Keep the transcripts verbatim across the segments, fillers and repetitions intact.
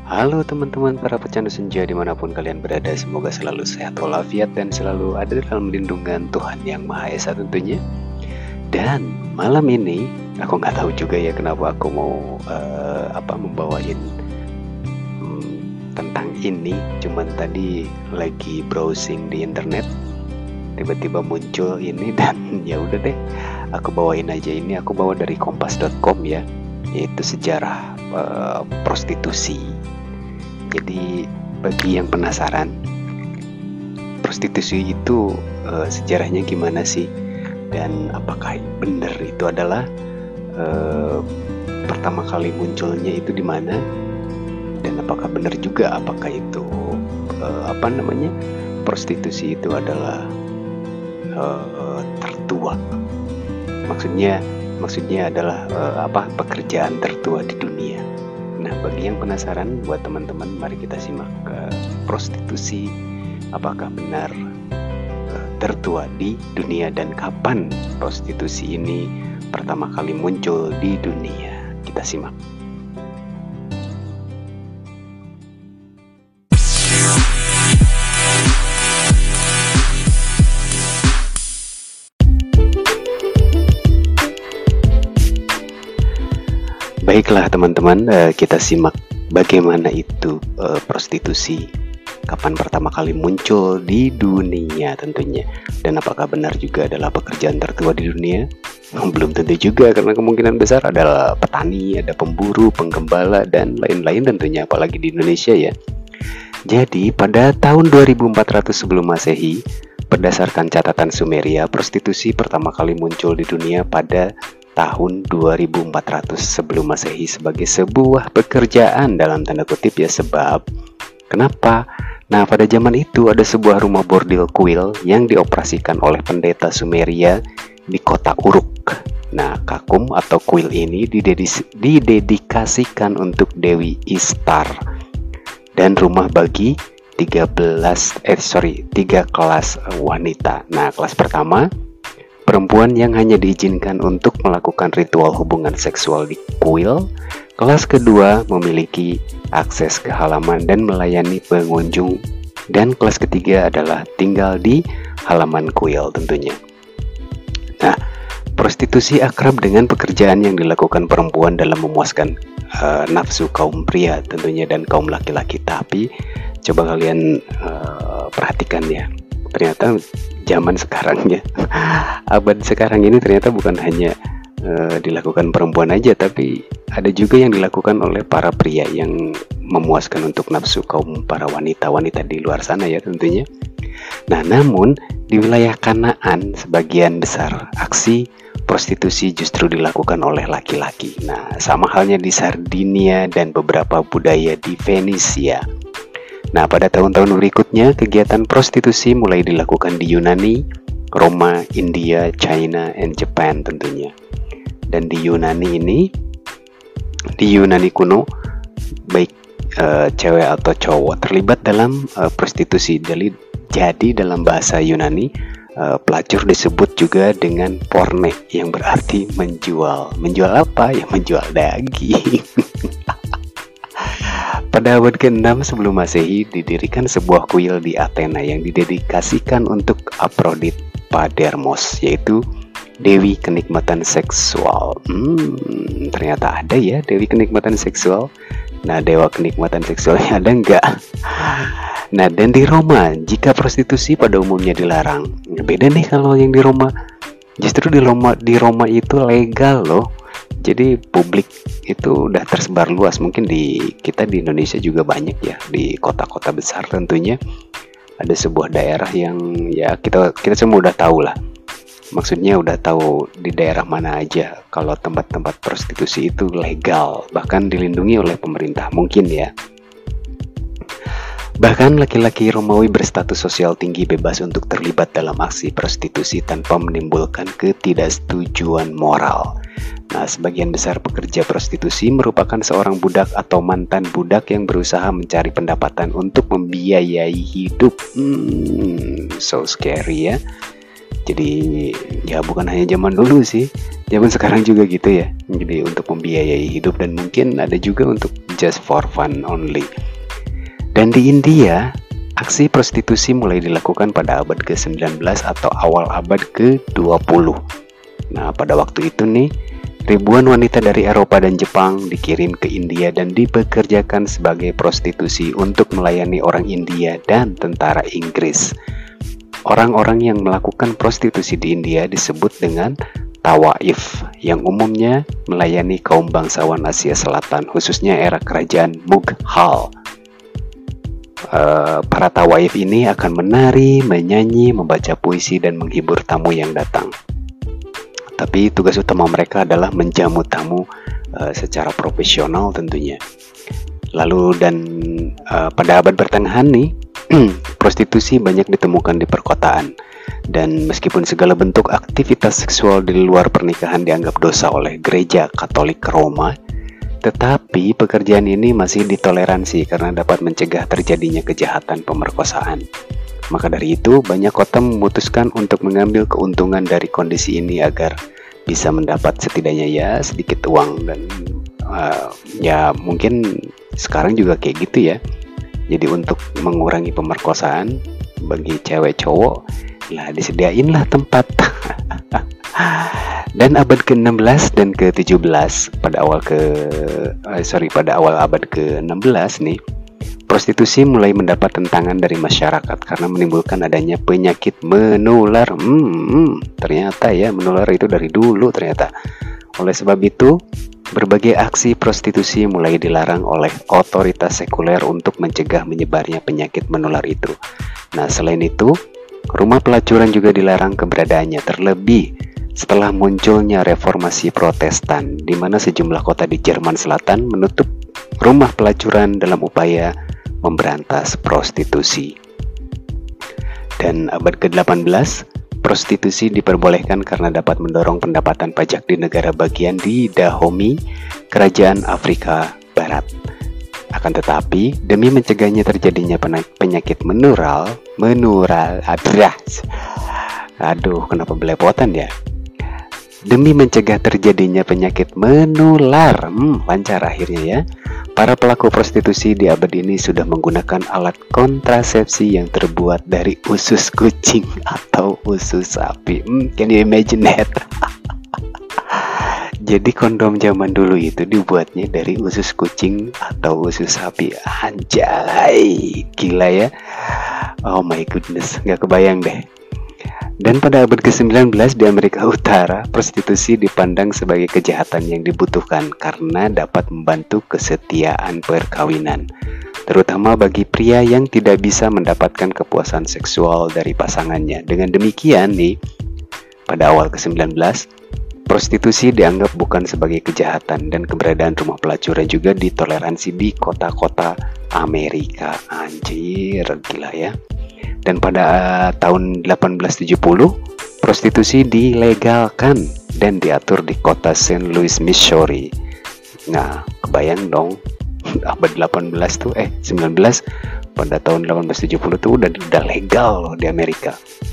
Halo teman-teman para pecandu senja dimanapun kalian berada, semoga selalu sehat walafiat dan selalu ada dalam lindungan Tuhan Yang Maha Esa tentunya. Dan malam ini aku nggak tahu juga ya kenapa aku mau uh, apa membawain hmm, tentang ini. Cuman tadi lagi browsing di internet, tiba-tiba muncul ini dan ya udah deh, aku bawain aja ini. Aku bawa dari kompas dot com ya, yaitu sejarah uh, prostitusi. Jadi bagi yang penasaran, prostitusi itu uh, sejarahnya gimana sih, dan apakah benar itu adalah uh, pertama kali munculnya itu di mana, dan apakah benar juga apakah itu uh, apa namanya prostitusi itu adalah uh, tertua. Maksudnya maksudnya adalah uh, apa pekerjaan tertua di dunia. Nah, bagi yang penasaran, buat teman-teman, mari kita simak uh, prostitusi apakah benar uh, tertua di dunia dan kapan prostitusi ini pertama kali muncul di dunia. Kita simak. Baiklah teman-teman, kita simak bagaimana itu uh, prostitusi, kapan pertama kali muncul di dunia tentunya, dan apakah benar juga adalah pekerjaan tertua di dunia. Belum tentu juga, karena kemungkinan besar adalah petani, ada pemburu, penggembala, dan lain-lain tentunya, apalagi di Indonesia ya. Jadi pada tahun dua ribu empat ratus sebelum Masehi, berdasarkan catatan Sumeria, prostitusi pertama kali muncul di dunia pada tahun dua ribu empat ratus sebelum Masehi sebagai sebuah pekerjaan dalam tanda kutip ya. Sebab kenapa? Nah, pada zaman itu ada sebuah rumah bordil kuil yang dioperasikan oleh pendeta Sumeria di kota Uruk. Nah, kakum atau kuil ini didedis- didedikasikan untuk Dewi Ishtar dan rumah bagi tiga belas eh sorry tiga kelas wanita. Nah, kelas pertama, perempuan yang hanya diizinkan untuk melakukan ritual hubungan seksual di kuil. Kelas kedua memiliki akses ke halaman dan melayani pengunjung. Dan kelas ketiga adalah tinggal di halaman kuil tentunya. Nah, prostitusi akrab dengan pekerjaan yang dilakukan perempuan dalam memuaskan uh, nafsu kaum pria tentunya dan kaum laki-laki. Tapi coba kalian uh, perhatikan ya, ternyata zaman sekarang ya, abad sekarang ini ternyata bukan hanya uh, dilakukan perempuan aja, tapi ada juga yang dilakukan oleh para pria yang memuaskan untuk nafsu kaum para wanita-wanita di luar sana ya tentunya. Nah, namun di wilayah Kanaan sebagian besar aksi prostitusi justru dilakukan oleh laki-laki. Nah, sama halnya di Sardinia dan beberapa budaya di Venesia. Nah, pada tahun-tahun berikutnya, kegiatan prostitusi mulai dilakukan di Yunani, Roma, India, China, and Japan tentunya. Dan di Yunani ini, di Yunani kuno, baik uh, cewek atau cowok terlibat dalam uh, prostitusi. Jadi, jadi dalam bahasa Yunani, uh, pelacur disebut juga dengan porne, yang berarti menjual. Menjual apa? Ya menjual daging. Pada abad keenam sebelum Masehi didirikan sebuah kuil di Athena yang didedikasikan untuk Aphrodite Padermos, yaitu Dewi Kenikmatan Seksual. Hmm, ternyata ada ya Dewi Kenikmatan Seksual. Nah, dewa kenikmatan seksualnya ada enggak? Nah, dan di Roma, jika prostitusi pada umumnya dilarang. Beda nih kalau yang di Roma. Justru di Roma, di Roma itu legal loh. Jadi publik itu udah tersebar luas. Mungkin di kita di Indonesia juga banyak ya, di kota-kota besar tentunya ada sebuah daerah yang ya kita kita semua udah tahu lah. Maksudnya udah tahu di daerah mana aja kalau tempat-tempat prostitusi itu legal, bahkan dilindungi oleh pemerintah mungkin ya. Bahkan laki-laki Romawi berstatus sosial tinggi bebas untuk terlibat dalam aksi prostitusi tanpa menimbulkan ketidaksetujuan moral. Nah, sebagian besar pekerja prostitusi merupakan seorang budak atau mantan budak yang berusaha mencari pendapatan untuk membiayai hidup. Hmm, so scary ya. Jadi ya bukan hanya zaman dulu sih, Zaman sekarang juga gitu ya. Jadi untuk membiayai hidup, dan mungkin ada juga untuk just for fun only. Dan di India, aksi prostitusi mulai dilakukan pada abad ke sembilan belas atau awal abad ke dua puluh. Nah, pada waktu itu nih, ribuan wanita dari Eropa dan Jepang dikirim ke India dan dipekerjakan sebagai prostitusi untuk melayani orang India dan tentara Inggris. Orang-orang yang melakukan prostitusi di India disebut dengan tawaif, yang umumnya melayani kaum bangsawan Asia Selatan, khususnya era kerajaan Mughal. Uh, para tawaif ini akan menari, menyanyi, membaca puisi, dan menghibur tamu yang datang. Tapi tugas utama mereka adalah menjamu tamu uh, secara profesional tentunya. Lalu dan uh, pada abad pertengahan nih, prostitusi banyak ditemukan di perkotaan. Dan meskipun segala bentuk aktivitas seksual di luar pernikahan dianggap dosa oleh Gereja Katolik Roma, tetapi pekerjaan ini masih ditoleransi karena dapat mencegah terjadinya kejahatan pemerkosaan. Maka dari itu, banyak kota memutuskan untuk mengambil keuntungan dari kondisi ini agar bisa mendapat setidaknya ya sedikit uang. Dan uh, ya mungkin sekarang juga kayak gitu ya. Jadi untuk mengurangi pemerkosaan bagi cewek cowok, lah disediainlah tempat. Dan abad ke enam belas dan ke tujuh belas, pada awal ke eh, sorry pada awal abad ke enam belas nih, prostitusi mulai mendapat tentangan dari masyarakat karena menimbulkan adanya penyakit menular. Hmm, ternyata ya menular itu dari dulu ternyata. Oleh sebab itu, berbagai aksi prostitusi mulai dilarang oleh otoritas sekuler untuk mencegah menyebarnya penyakit menular itu. Nah, selain itu, rumah pelacuran juga dilarang keberadaannya, terlebih setelah munculnya reformasi Protestan, di mana sejumlah kota di Jerman Selatan menutup rumah pelacuran dalam upaya memberantas prostitusi. Dan abad ke delapan belas, prostitusi diperbolehkan karena dapat mendorong pendapatan pajak di negara bagian di Dahomey, kerajaan Afrika Barat. Akan tetapi, demi mencegahnya terjadinya penyakit menural, menural, adras. Aduh, kenapa belepotan ya? Demi mencegah terjadinya penyakit menular, hmm, lancar akhirnya ya. Para pelaku prostitusi di abad ini sudah menggunakan alat kontrasepsi yang terbuat dari usus kucing atau usus sapi. Hmm, can you imagine that? Jadi kondom zaman dulu itu dibuatnya dari usus kucing atau usus sapi. Anjay, gila ya. Oh my goodness, gak kebayang deh. Dan pada abad ke sembilan belas di Amerika Utara, prostitusi dipandang sebagai kejahatan yang dibutuhkan karena dapat membantu kesetiaan perkawinan, terutama bagi pria yang tidak bisa mendapatkan kepuasan seksual dari pasangannya. Dengan demikian nih, pada awal ke sembilan belas, prostitusi dianggap bukan sebagai kejahatan dan keberadaan rumah pelacuran juga ditoleransi di kota-kota Amerika. Anjir, gila ya. Dan pada uh, tahun delapan belas tujuh puluh, prostitusi dilegalkan dan diatur di kota Saint Louis, Missouri. Nah, kebayang dong, abad delapan belas tuh, eh sembilan belas, pada tahun delapan belas tujuh puluh tuh udah, udah legal loh di Amerika.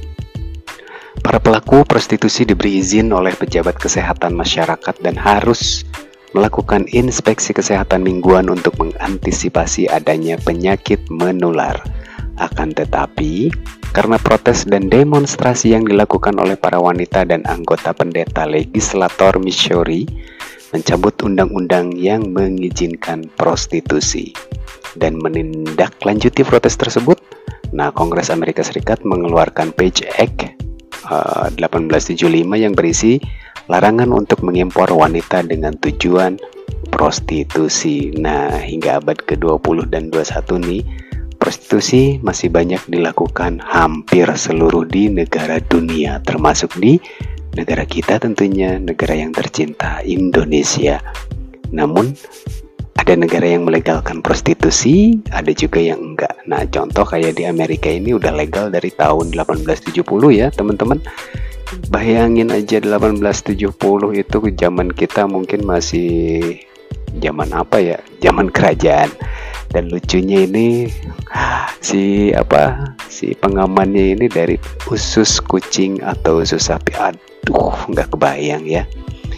Para pelaku prostitusi diberi izin oleh pejabat kesehatan masyarakat dan harus melakukan inspeksi kesehatan mingguan untuk mengantisipasi adanya penyakit menular. Akan tetapi, karena protes dan demonstrasi yang dilakukan oleh para wanita dan anggota pendeta legislator Missouri mencabut undang-undang yang mengizinkan prostitusi dan menindaklanjuti protes tersebut, nah Kongres Amerika Serikat mengeluarkan Page Act uh, delapan belas tujuh puluh lima yang berisi larangan untuk mengimpor wanita dengan tujuan prostitusi. Nah, hingga abad ke dua puluh dan dua puluh satu nih, prostitusi masih banyak dilakukan hampir seluruh di negara dunia, termasuk di negara kita tentunya, negara yang tercinta, Indonesia. Namun, ada negara yang melegalkan prostitusi, ada juga yang enggak. Nah, contoh kayak di Amerika ini udah legal dari tahun delapan belas tujuh puluh ya, teman-teman. Bayangin aja delapan belas tujuh puluh itu zaman kita mungkin masih zaman apa ya? Zaman kerajaan. Dan lucunya ini si apa si pengamannya ini dari usus kucing atau usus sapi. Aduh, nggak kebayang ya.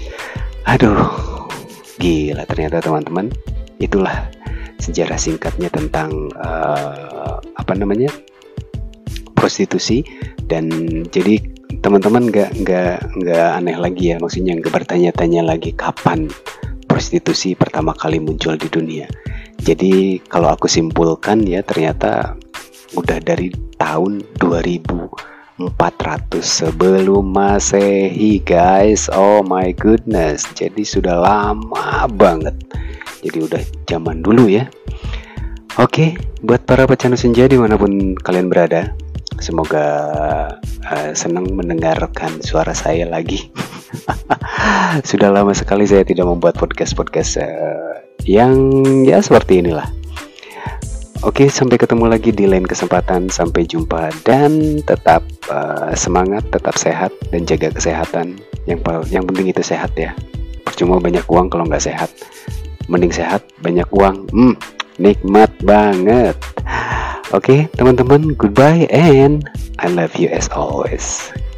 Aduh, gila ternyata teman-teman. Itulah sejarah singkatnya tentang uh, apa namanya prostitusi. Dan jadi teman-teman nggak nggak nggak aneh lagi ya, maksudnya nggak bertanya-tanya lagi kapan prostitusi pertama kali muncul di dunia. Jadi kalau aku simpulkan ya, ternyata udah dari tahun dua ribu empat ratus sebelum Masehi, guys. Oh my goodness. Jadi sudah lama banget. Jadi udah zaman dulu ya. Oke, buat para pecandu senja dimanapun kalian berada, semoga uh, senang mendengarkan suara saya lagi. Sudah lama sekali saya tidak membuat podcast-podcast uh, yang ya seperti inilah. Oke, sampai ketemu lagi di lain kesempatan. Sampai jumpa dan tetap uh, semangat, tetap sehat dan jaga kesehatan. Yang yang penting itu sehat ya. Percuma banyak uang kalau nggak sehat. Mending sehat banyak uang. Hmm, nikmat banget. Oke, teman-teman, goodbye and I love you as always.